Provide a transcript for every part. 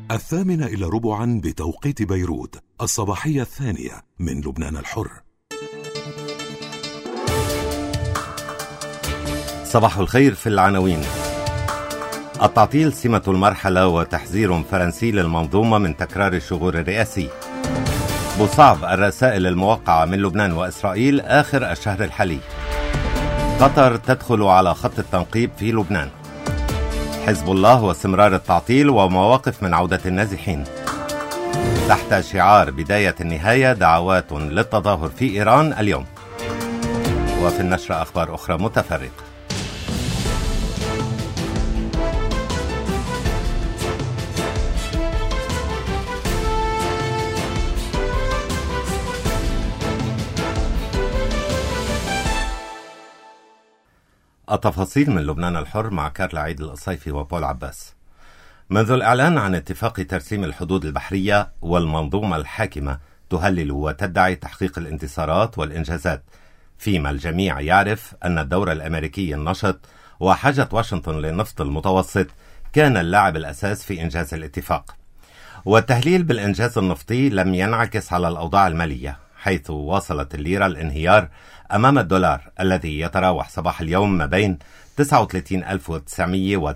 8:45 بتوقيت بيروت، الصباحية الثانية من لبنان الحر. صباح الخير. في العناوين: التعطيل سمة المرحلة وتحذير فرنسي للمنظومة من تكرار الشغور الرئاسي. بوصعب: الرسائل الموقعة من لبنان وإسرائيل آخر الشهر الحالي. قطر تدخل على خط التنقيب في لبنان. حزب الله واستمرار التعطيل ومواقف من عودة النازحين. تحت شعار بداية النهاية دعوات للتظاهر في إيران اليوم. وفي النشرة أخبار أخرى متفرقة. التفاصيل من لبنان الحر مع كارلا عيد القصيفي وبول عباس. منذ الإعلان عن اتفاق ترسيم الحدود البحرية والمنظومة الحاكمة تهلل وتدعي تحقيق الانتصارات والإنجازات، فيما الجميع يعرف أن الدور الأمريكي النشط وحاجة واشنطن للنفط المتوسط كان اللاعب الأساس في إنجاز الاتفاق. والتهليل بالإنجاز النفطي لم ينعكس على الأوضاع المالية، حيث واصلت الليرة الانهيار أمام الدولار الذي يتراوح صباح اليوم ما بين 39,900 و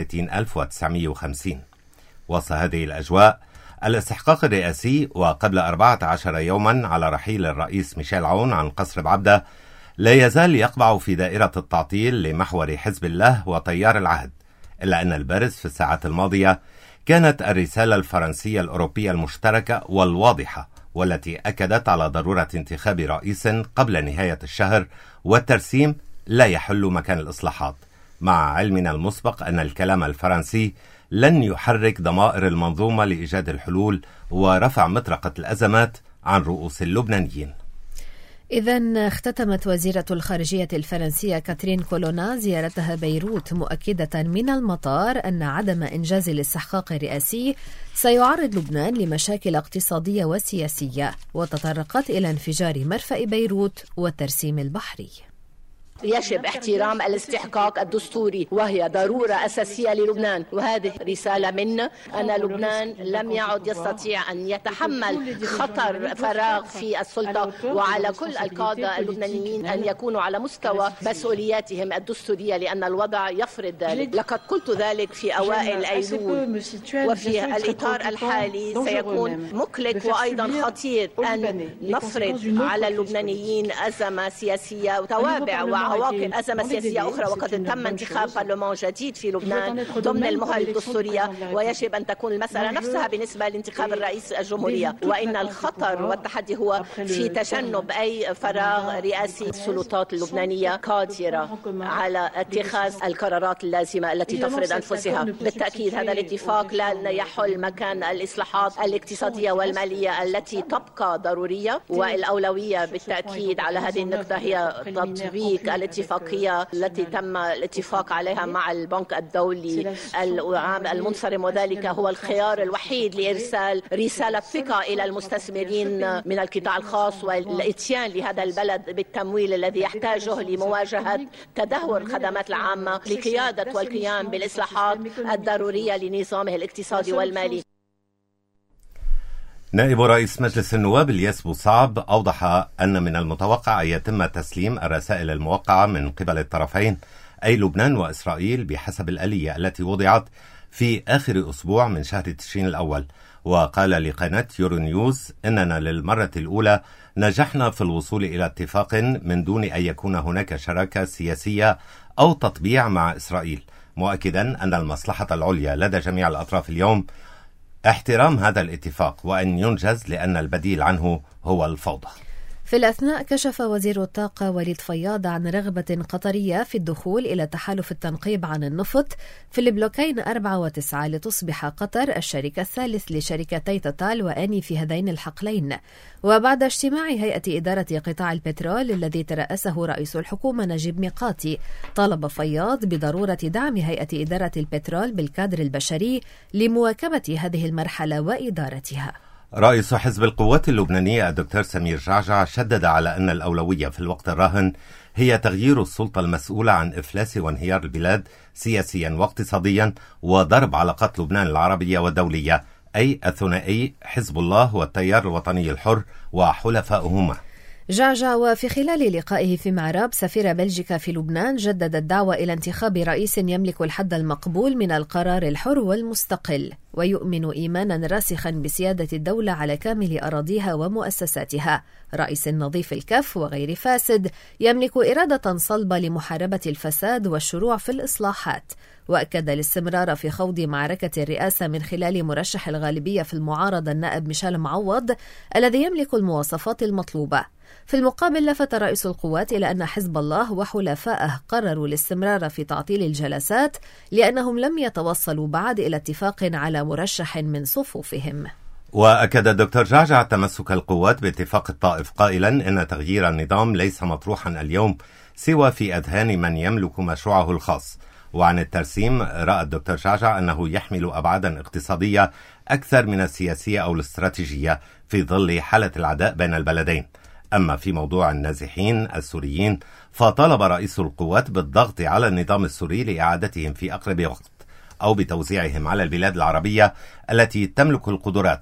39,950. وسط هذه الأجواء الاستحقاق الرئاسي وقبل 14 يوما على رحيل الرئيس ميشيل عون عن قصر بعبدة لا يزال يقبع في دائرة التعطيل لمحور حزب الله وتيار العهد، إلا أن البارز في الساعات الماضية كانت الرسالة الفرنسية الأوروبية المشتركة والواضحة، والتي أكدت على ضرورة انتخاب رئيس قبل نهاية الشهر، والترسيم لا يحل مكان الإصلاحات، مع علمنا المسبق أن الكلام الفرنسي لن يحرك ضمائر المنظومة لإيجاد الحلول ورفع مطرقة الأزمات عن رؤوس اللبنانيين. إذن اختتمت وزيرة الخارجية الفرنسية كاترين كولونا زيارتها بيروت، مؤكدة من المطار أن عدم إنجاز الاستحقاق الرئاسي سيعرض لبنان لمشاكل اقتصادية وسياسية، وتطرقت إلى انفجار مرفأ بيروت والترسيم البحري. يجب احترام الاستحقاق الدستوري، وهي ضرورة أساسية للبنان، وهذه رسالة منا أن لبنان لم يعد يستطيع أن يتحمل خطر فراغ في السلطة، وعلى كل القادة اللبنانيين أن يكونوا على مستوى مسؤولياتهم الدستورية، لأن الوضع يفرض ذلك. لقد قلت ذلك في أوائل أيلول، وفي الإطار الحالي سيكون مقلق وأيضا خطير أن نفرض على اللبنانيين أزمة سياسية وتوابع عواقب أزمة سياسية أخرى، وقد تم انتخاب برلمان جديد في لبنان ضمن المهل الدستورية، ويجب أن تكون المسألة نفسها بالنسبة لانتخاب الرئيس الجمهورية، وإن الخطر والتحدي هو في تجنب أي فراغ رئاسي. السلطات اللبنانية قادرة على اتخاذ القرارات اللازمة التي تفرض أنفسها. بالتأكيد هذا الاتفاق لا يحل مكان الإصلاحات الاقتصادية والمالية التي تبقى ضرورية، والأولوية بالتأكيد على هذه النقطة هي تطبيق الاتفاقية التي تم الاتفاق عليها مع البنك الدولي العام المنصرم، وذلك هو الخيار الوحيد لإرسال رسالة ثقة إلى المستثمرين من القطاع الخاص والإتيان لهذا البلد بالتمويل الذي يحتاجه لمواجهة تدهور الخدمات العامة لقيادة والقيام بالإصلاحات الضرورية لنظامه الاقتصادي والمالي. نائب رئيس مجلس النواب الياس بوصعب أوضح أن من المتوقع أن يتم تسليم الرسائل الموقعة من قبل الطرفين أي لبنان وإسرائيل بحسب الآلية التي وضعت في آخر أسبوع من شهر تشرين الأول. وقال لقناة يورو نيوز إننا للمرة الأولى نجحنا في الوصول إلى اتفاق من دون أن يكون هناك شراكة سياسية أو تطبيع مع إسرائيل، مؤكدا أن المصلحة العليا لدى جميع الأطراف اليوم احترام هذا الاتفاق وأن ينجز، لأن البديل عنه هو الفوضى. في الأثناء كشف وزير الطاقة وليد فياض عن رغبة قطرية في الدخول إلى تحالف التنقيب عن النفط في البلوكين 4 و9 لتصبح قطر الشريك الثالث لشركتي توتال وأني في هذين الحقلين. وبعد اجتماع هيئة إدارة قطاع البترول الذي ترأسه رئيس الحكومة نجيب ميقاتي، طالب فياض بضرورة دعم هيئة إدارة البترول بالكادر البشري لمواكبة هذه المرحلة وإدارتها. رئيس حزب القوات اللبنانية الدكتور سمير جعجع شدد على أن الأولوية في الوقت الراهن هي تغيير السلطة المسؤولة عن إفلاس وانهيار البلاد سياسيا واقتصاديا وضرب علاقات لبنان العربية والدولية أي الثنائي حزب الله والتيار الوطني الحر وحلفائهما. جعجع وفي خلال لقائه في معراب سفير بلجيكا في لبنان جدد الدعوة إلى انتخاب رئيس يملك الحد المقبول من القرار الحر والمستقل، ويؤمن إيمانا راسخا بسيادة الدولة على كامل أراضيها ومؤسساتها، رئيس نظيف الكف وغير فاسد يملك إرادة صلبة لمحاربة الفساد والشروع في الإصلاحات. وأكد الاستمرار في خوض معركة الرئاسة من خلال مرشح الغالبية في المعارضة النائب ميشيل معوض الذي يملك المواصفات المطلوبة. في المقابل لفت رئيس القوات إلى أن حزب الله وحلفائه قرروا الاستمرار في تعطيل الجلسات لأنهم لم يتوصلوا بعد إلى اتفاق على مرشح من صفوفهم. وأكد الدكتور جعجع تمسك القوات باتفاق الطائف قائلا إن تغيير النظام ليس مطروحا اليوم سوى في أذهان من يملك مشروعه الخاص. وعن الترسيم رأى الدكتور جعجع أنه يحمل أبعادا اقتصادية أكثر من السياسية أو الاستراتيجية في ظل حالة العداء بين البلدين. أما في موضوع النازحين السوريين فطالب رئيس القوات بالضغط على النظام السوري لإعادتهم في أقرب وقت أو بتوزيعهم على البلاد العربية التي تملك القدرات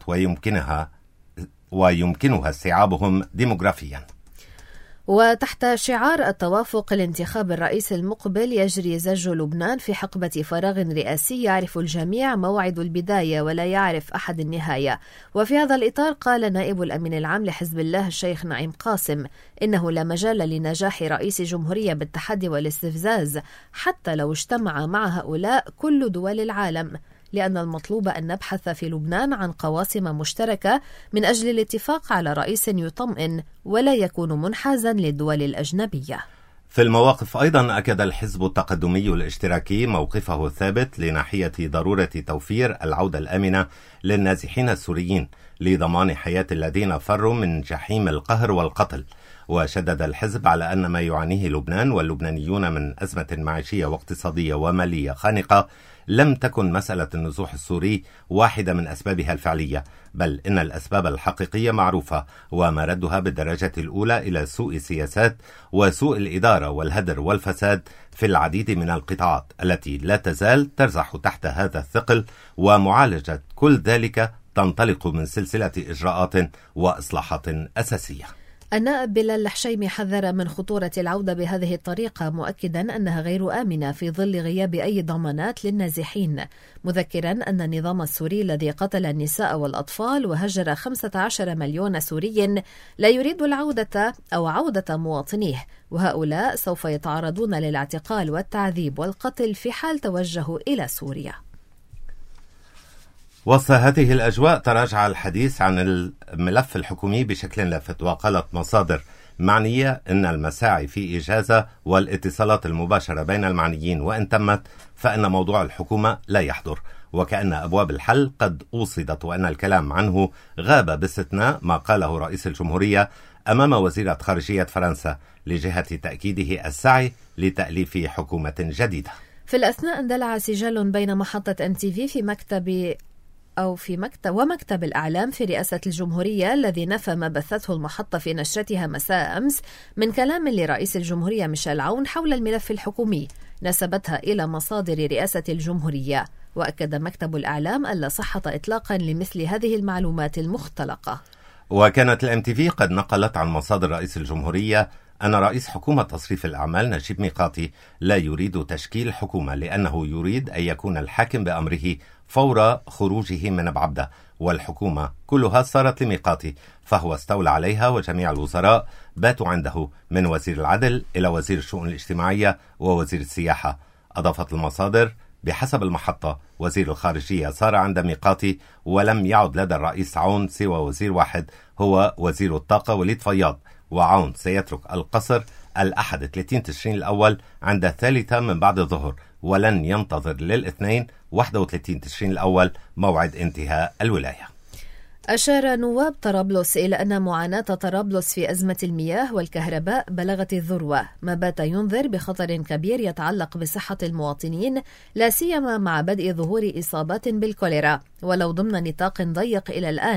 ويمكنها استيعابهم ديموغرافيا. وتحت شعار التوافق لانتخاب الرئيس المقبل يجري زج لبنان في حقبة فراغ رئاسي يعرف الجميع موعد البداية ولا يعرف أحد النهاية. وفي هذا الإطار قال نائب الأمين العام لحزب الله الشيخ نعيم قاسم إنه لا مجال لنجاح رئيس جمهورية بالتحدي والاستفزاز حتى لو اجتمع مع هؤلاء كل دول العالم، لأن المطلوب أن نبحث في لبنان عن قواسم مشتركة من أجل الاتفاق على رئيس يطمئن ولا يكون منحازا للدول الأجنبية. في المواقف أيضا أكد الحزب التقدمي الاشتراكي موقفه الثابت لناحية ضرورة توفير العودة الآمنة للنازحين السوريين لضمان حياة الذين فروا من جحيم القهر والقتل. وشدد الحزب على أن ما يعانيه لبنان واللبنانيون من أزمة معيشية واقتصادية ومالية خانقة لم تكن مسألة النزوح السوري واحدة من أسبابها الفعلية، بل إن الأسباب الحقيقية معروفة ومردها بالدرجة الأولى إلى سوء السياسات وسوء الإدارة والهدر والفساد في العديد من القطاعات التي لا تزال ترزح تحت هذا الثقل، ومعالجة كل ذلك تنطلق من سلسلة إجراءات وإصلاحات أساسية. النائب بلال الحشيمي حذر من خطورة العودة بهذه الطريقة، مؤكدا أنها غير آمنة في ظل غياب أي ضمانات للنازحين، مذكرا أن النظام السوري الذي قتل النساء والأطفال وهجر 15 مليون سوري لا يريد العودة أو عودة مواطنيه، وهؤلاء سوف يتعرضون للاعتقال والتعذيب والقتل في حال توجهوا إلى سوريا. وسط هذه الأجواء تراجع الحديث عن الملف الحكومي بشكل لافت، وقالت مصادر معنية إن المساعي في إجازة والاتصالات المباشرة بين المعنيين وإن تمت فإن موضوع الحكومة لا يحضر، وكأن أبواب الحل قد أوصدت وأن الكلام عنه غاب باستثناء ما قاله رئيس الجمهورية أمام وزيرة خارجية فرنسا لجهة تأكيده السعي لتأليف حكومة جديدة. في الأثناء اندلع سجال بين محطة NTV في مكتب الأعلام في رئاسة الجمهورية الذي نفى ما بثته المحطة في نشرتها مساء أمس من كلام لرئيس الجمهورية ميشيل عون حول الملف الحكومي نسبتها إلى مصادر رئاسة الجمهورية. وأكد مكتب الأعلام ألا صحة إطلاقا لمثل هذه المعلومات المختلقة. وكانت الMTV قد نقلت عن مصادر رئيس الجمهورية أن رئيس حكومة تصريف الأعمال نجيب ميقاتي لا يريد تشكيل حكومة لأنه يريد أن يكون الحاكم بأمره فور خروجه من بعبدة، والحكومة كلها صارت لميقاتي فهو استولى عليها، وجميع الوزراء باتوا عنده من وزير العدل إلى وزير الشؤون الاجتماعية ووزير السياحة. أضافت المصادر بحسب المحطة وزير الخارجية صار عند ميقاتي ولم يعد لدى الرئيس عون سوى وزير واحد هو وزير الطاقة وليد فياض، وعون سيترك القصر الأحد 30 تشرين الأول عند 3 من بعد الظهر، ولن ينتظر للاثنين 31 تشرين الأول موعد انتهاء الولاية. أشار نواب طرابلس إلى أن معاناة طرابلس في أزمة المياه والكهرباء بلغت الذروة، ما بات ينذر بخطر كبير يتعلق بصحة المواطنين لا سيما مع بدء ظهور إصابات بالكوليرا ولو ضمن نطاق ضيق إلى الآن،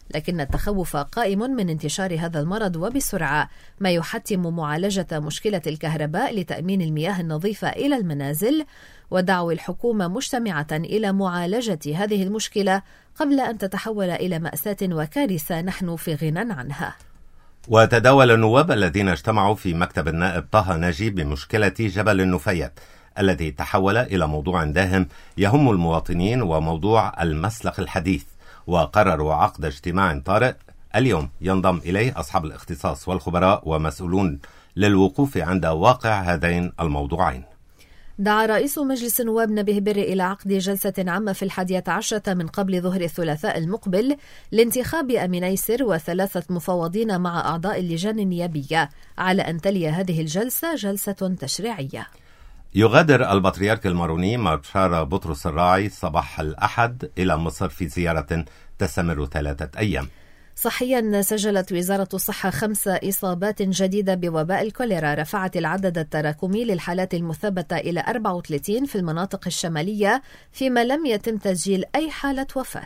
لكن التخوف قائم من انتشار هذا المرض وبسرعة، ما يحتم معالجة مشكلة الكهرباء لتأمين المياه النظيفة إلى المنازل، ودعوا الحكومة مجتمعة إلى معالجة هذه المشكلة قبل أن تتحول إلى مأساة وكارثة نحن في غنى عنها. وتداول النواب الذين اجتمعوا في مكتب النائب طه ناجي بمشكلة جبل النفيات الذي تحول إلى موضوع داهم يهم المواطنين وموضوع المسلخ الحديث، وقرروا عقد اجتماع طارئ اليوم ينضم إليه أصحاب الاختصاص والخبراء ومسؤولون للوقوف عند واقع هذين الموضوعين. دعا رئيس مجلس النواب نبيه بري إلى عقد جلسة عامة في 11 من قبل ظهر الثلاثاء المقبل لانتخاب أمين أيسر و3 مفوضين مع أعضاء اللجان النيابية، على أن تلي هذه الجلسة جلسة تشريعية. يغادر البطريرك الماروني مارشال بطرس الراعي صباح الأحد إلى مصر في زيارة تستمر 3 أيام. صحيا سجلت وزارة الصحة 5 إصابات جديدة بوباء الكوليرا، رفعت العدد التراكمي للحالات المثبتة إلى 34 في المناطق الشمالية، فيما لم يتم تسجيل أي حالة وفاة.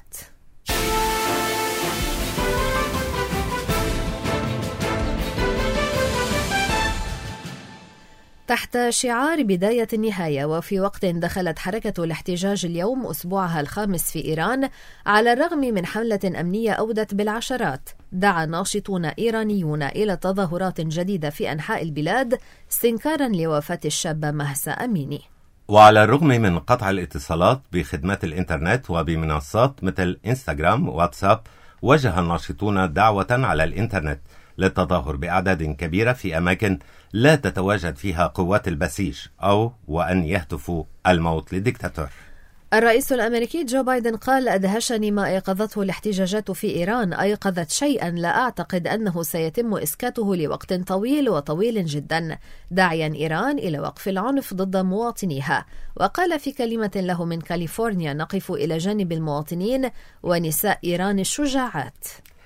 تحت شعار بداية النهاية، وفي وقت دخلت حركة الاحتجاج اليوم أسبوعها الخامس في إيران على الرغم من حملة أمنية أودت بالعشرات، دعا ناشطون إيرانيون إلى تظاهرات جديدة في أنحاء البلاد استنكارا لوفاة الشابة مهسا أميني. وعلى الرغم من قطع الاتصالات بخدمات الإنترنت وبمنصات مثل إنستغرام وواتساب، وجه الناشطون دعوة على الإنترنت للتظاهر بأعداد كبيرة في أماكن لا تتواجد فيها قوات البسيج أو وأن يهتفوا الموت للدكتاتور. الرئيس الأمريكي جو بايدن قال: أدهشني ما أيقظته الاحتجاجات في إيران، أيقظت شيئا لا أعتقد أنه سيتم إسكاته لوقت طويل وطويل جدا، داعيا إيران إلى وقف العنف ضد مواطنيها. وقال في كلمة له من كاليفورنيا: نقف إلى جانب المواطنين ونساء إيران الشجاعات.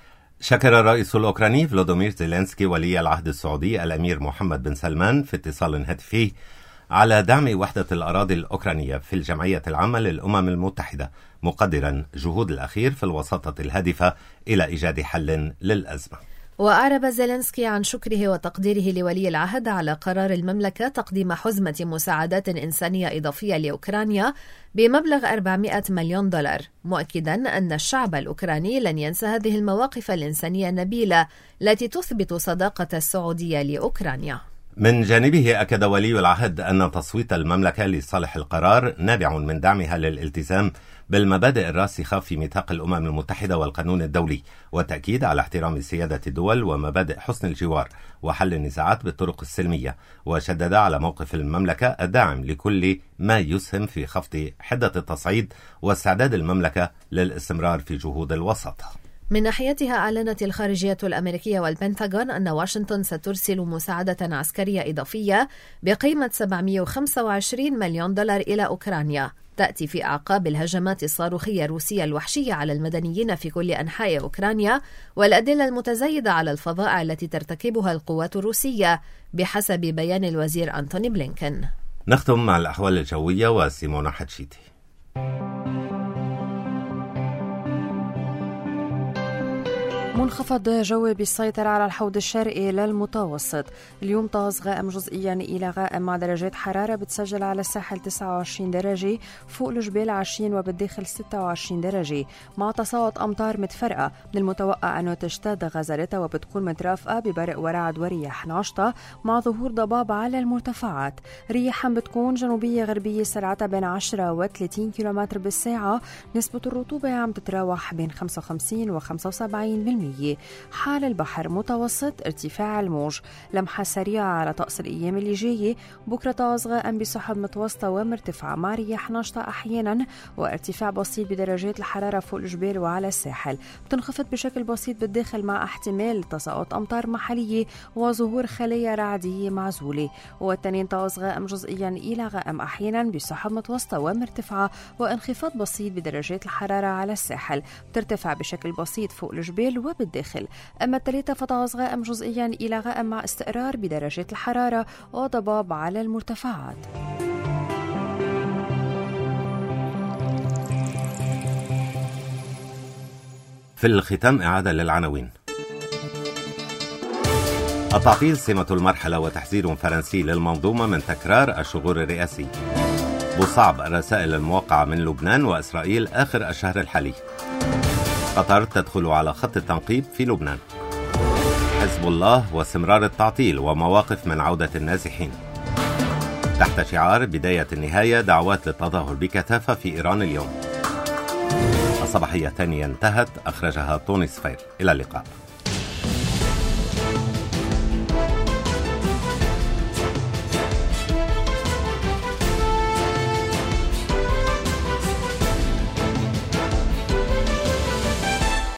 شكر الرئيس الأوكراني فلودومير زيلينسكي ولي العهد السعودي الأمير محمد بن سلمان في اتصال هاتفي على دعم وحدة الأراضي الأوكرانية في الجمعية العامة للأمم المتحدة، مقدرا جهود الأخير في الوساطة الهادفة إلى إيجاد حل للأزمة. وأعرب زيلينسكي عن شكره وتقديره لولي العهد على قرار المملكة تقديم حزمة مساعدات إنسانية إضافية لأوكرانيا بمبلغ 400 مليون دولار، مؤكدا أن الشعب الأوكراني لن ينسى هذه المواقف الإنسانية النبيلة التي تثبت صداقة السعودية لأوكرانيا. من جانبه أكد ولي العهد أن تصويت المملكة لصالح القرار نابع من دعمها للالتزام بالمبادئ الراسخة في ميثاق الأمم المتحدة والقانون الدولي، والتأكيد على احترام سيادة الدول ومبادئ حسن الجوار وحل النزاعات بالطرق السلمية، وشدد على موقف المملكة الداعم لكل ما يسهم في خفض حدة التصعيد واستعداد المملكة للاستمرار في جهود الوساطة. من ناحيتها أعلنت الخارجية الأمريكية والبنتاغون أن واشنطن سترسل مساعدة عسكرية إضافية بقيمة 725 مليون دولار إلى أوكرانيا، تأتي في أعقاب الهجمات الصاروخية الروسية الوحشية على المدنيين في كل أنحاء أوكرانيا والأدلة المتزايدة على الفظائع التي ترتكبها القوات الروسية بحسب بيان الوزير أنتوني بلينكن. نختم مع الأحوال الجوية وسيمونا حتشيتي. منخفض جوي بيسيطر على الحوض الشرقي للمتوسط. اليوم طاز غائم جزئيا إلى غائم مع درجات حرارة بتسجل على الساحل 29 درجة، فوق الجبال 20 وبالداخل 26 درجة، مع تصاعد أمطار متفرقة. من المتوقع أنه تشتد غزارتها وبتكون مترافقة ببرق ورعد ورياح ناشطة مع ظهور ضباب على المرتفعات. رياحا بتكون جنوبية غربية سرعتها بين 10 و 30 كيلومتر بالساعة. نسبة الرطوبة عم تتراوح بين 55 و 75%. حال البحر متوسط، ارتفاع الموج. لمحة سريعة على طقس الأيام اللي جاية. بكرة طاز غائم بسحب متوسطة ومرتفعة مع رياح ناشطة أحيانا وارتفاع بسيط بدرجات الحرارة فوق الجبال وعلى الساحل. بتنخفض بشكل بسيط بالداخل مع احتمال تساقط أمطار محلية وظهور خلايا رعدية معزولة. والتنين طاز غائم جزئيا إلى غائم أحيانا بسحب متوسطة ومرتفعة وانخفاض بسيط بدرجات الحرارة على الساحل. بترتفع بشكل بسيط فوق الجبال بالداخل. أما الثلاثة فطاز غائم جزئيا إلى غائم مع استقرار بدرجات الحرارة وضباب على المرتفعات. في الختام إعادة للعناوين. التعطيل سمة المرحلة وتحذير فرنسي للمنظومة من تكرار الشغور الرئاسي. بوصعب الرسائل الموقعة من لبنان وإسرائيل آخر الشهر الحالي. قطر تدخل على خط التنقيب في لبنان. حزب الله واستمرار التعطيل ومواقف من عودة النازحين. تحت شعار بداية النهاية دعوات للتظاهر بكثافة في إيران اليوم. الصباحية الثانية انتهت، أخرجها توني صفير. إلى اللقاء.